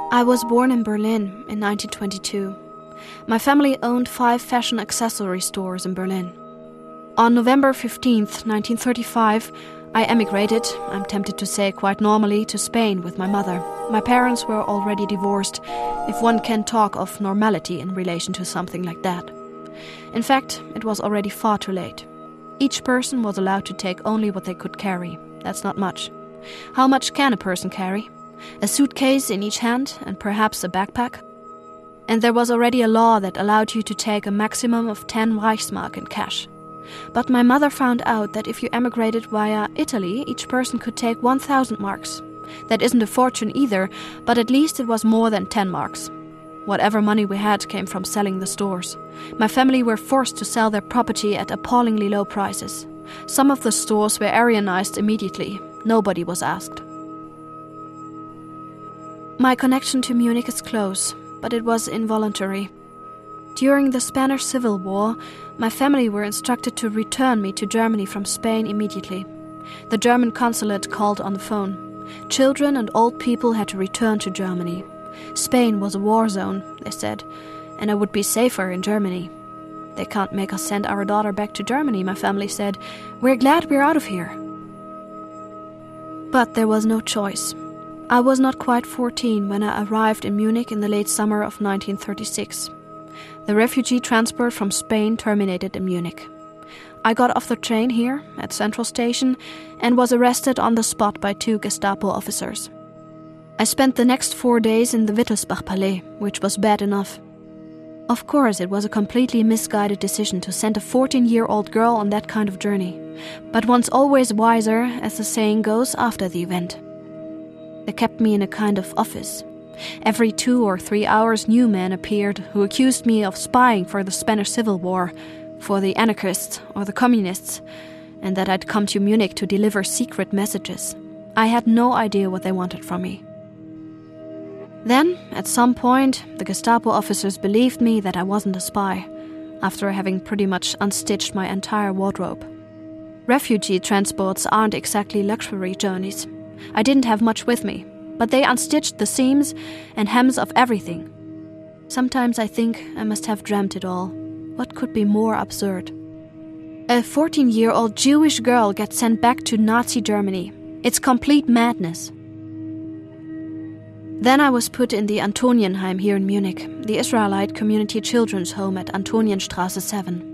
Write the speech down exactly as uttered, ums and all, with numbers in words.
I was born in Berlin in nineteen twenty-two. My family owned five fashion accessory stores in Berlin. On November fifteenth, nineteen thirty-five, I emigrated, I'm tempted to say quite normally, to Spain with my mother. My parents were already divorced, if one can talk of normality in relation to something like that. In fact, it was already far too late. Each person was allowed to take only what they could carry. That's not much. How much can a person carry? A suitcase in each hand and perhaps a backpack? And there was already a law that allowed you to take a maximum of ten Reichsmark in cash. But my mother found out that if you emigrated via Italy, each person could take one thousand marks. That isn't a fortune either, but at least it was more than ten marks. Whatever money we had came from selling the stores. My family were forced to sell their property at appallingly low prices. Some of the stores were Aryanized immediately. Nobody was asked. My connection to Munich is close, but it was involuntary. During the Spanish Civil War, my family were instructed to return me to Germany from Spain immediately. The German consulate called on the phone. Children and old people had to return to Germany. Spain was a war zone, they said, and I would be safer in Germany. They can't make us send our daughter back to Germany, my family said. We're glad we're out of here. But there was no choice. I was not quite fourteen when I arrived in Munich in the late summer of nineteen thirty-six. The refugee transport from Spain terminated in Munich. I got off the train here, at Central Station, and was arrested on the spot by two Gestapo officers. I spent the next four days in the Wittelsbach Palais, which was bad enough. Of course, it was a completely misguided decision to send a fourteen-year-old girl on that kind of journey. But one's always wiser, as the saying goes, after the event. They kept me in a kind of office. Every two or three hours new men appeared who accused me of spying for the Spanish Civil War, for the anarchists or the communists, and that I'd come to Munich to deliver secret messages. I had no idea what they wanted from me. Then, at some point, the Gestapo officers believed me that I wasn't a spy, after having pretty much unstitched my entire wardrobe. Refugee transports aren't exactly luxury journeys. I didn't have much with me, but they unstitched the seams and hems of everything. Sometimes I think I must have dreamt it all. What could be more absurd? A fourteen-year-old Jewish girl gets sent back to Nazi Germany. It's complete madness. Then I was put in the Antonienheim here in Munich, the Israelite community children's home at Antonienstraße seven.